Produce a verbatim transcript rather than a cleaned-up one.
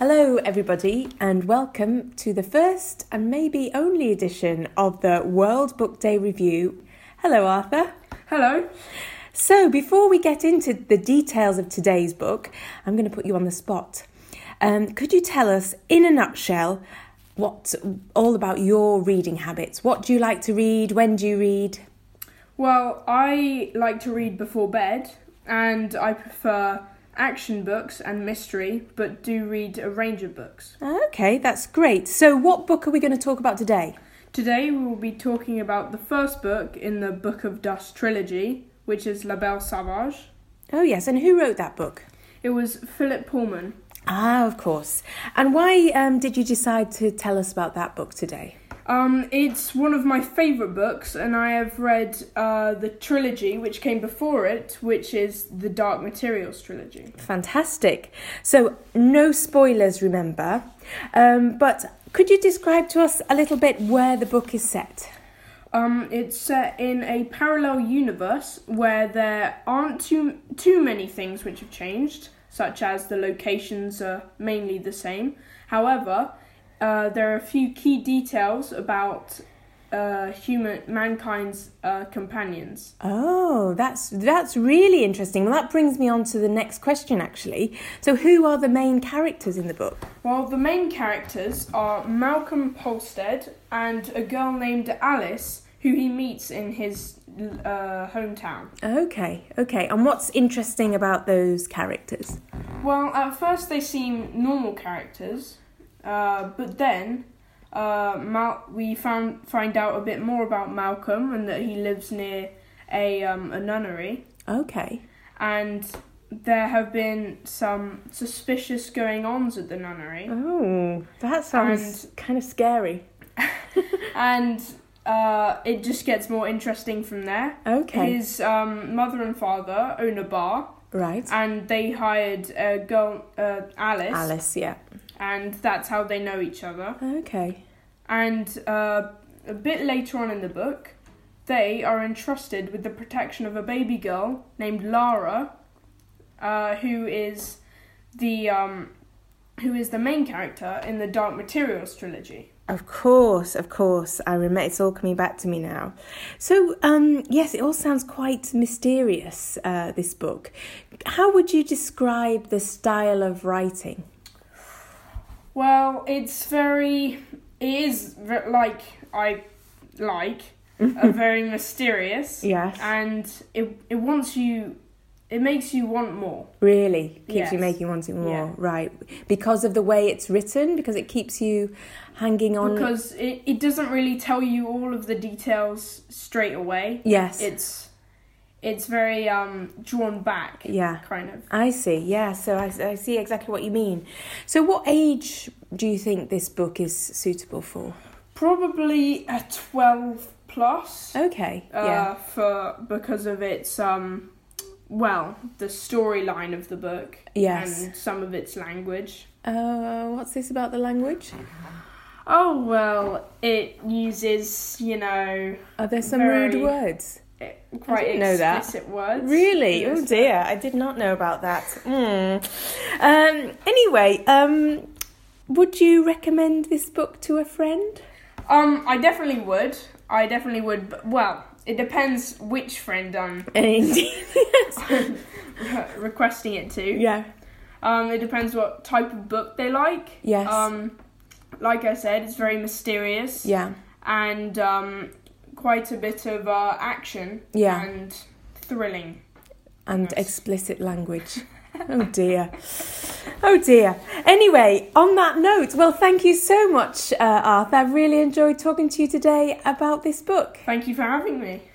Hello everybody and welcome to the first and maybe only edition of the World Book Day Review. Hello Arthur. Hello. So before we get into the details of today's book, I'm going to put you on the spot. Um, could you tell us in a nutshell what's all about your reading habits? What do you like to read? When do you read? Well, I like to read before bed and I prefer action books and mystery, but do read a range of books. Okay, that's great. So what book are we going to talk about today? Today we will be talking about the first book in the Book of Dust trilogy, which is La Belle Sauvage. Oh yes, and who wrote that book? It was Philip Pullman. Ah, of course. And why um, did you decide to tell us about that book today? Um, it's one of my favourite books, and I have read uh, the trilogy which came before it, which is the Dark Materials trilogy. Fantastic. So, no spoilers, remember. Um, but could you describe to us a little bit where the book is set? Um, it's set in a parallel universe where there aren't too, too many things which have changed, such as the locations are mainly the same. However, Uh, there are a few key details about uh, human mankind's uh, companions. Oh, that's that's really interesting. Well, that brings me on to the next question, actually. So who are the main characters in the book? Well, the main characters are Malcolm Polstead and a girl named Alice, who he meets in his uh, hometown. Okay, okay. And what's interesting about those characters? Well, at first they seem normal characters. Uh, but then uh, Mal- we found find out a bit more about Malcolm and that he lives near a um, a nunnery. Okay. And there have been some suspicious going-ons at the nunnery. Oh, that sounds and, kind of scary. and uh, it just gets more interesting from there. Okay. His um, mother and father own a bar. Right. And they hired a girl, uh, Alice. Alice, yeah. And that's how they know each other. Okay. And uh, a bit later on in the book, they are entrusted with the protection of a baby girl named Lara, uh, who is the um, who is the main character in the Dark Materials trilogy. Of course, of course. I remember. It's all coming back to me now. So, um, yes, it all sounds quite mysterious, uh, this book. How would you describe the style of writing? Well, it's very, it is ve- like I like, uh, very mysterious. Yes. And it it wants you, it makes you want more. Really? Keeps Yes. you making wanting more, Yeah. right. Because of the way it's written? Because it keeps you hanging on? Because it, it doesn't really tell you all of the details straight away. Yes. It's it's very um drawn back. Yeah. Kind of. I see, yeah, so I, I see exactly what you mean. So what age do you think this book is suitable for? Probably a twelve plus. Okay, uh, yeah. For because of its um well, the storyline of the book. Yes. And some of its language. Uh, what's this about the language? Oh well, it uses, you know, Are there some very- rude words? quite didn't know that. explicit words. Really? Yes. Oh dear, I did not know about that. Mm. Um, anyway, um, would you recommend this book to a friend? Um, I definitely would. I definitely would. But, well, it depends which friend I'm Indeed. requesting it to. Yeah. Um, it depends what type of book they like. Yes. Um, like I said, it's very mysterious. Yeah. And um, quite a bit of uh, action. Yeah. And thrilling. And Yes. explicit language. Oh dear. Oh dear. Anyway, on that note, well, thank you so much, uh, Arthur. I've really enjoyed talking to you today about this book. Thank you for having me.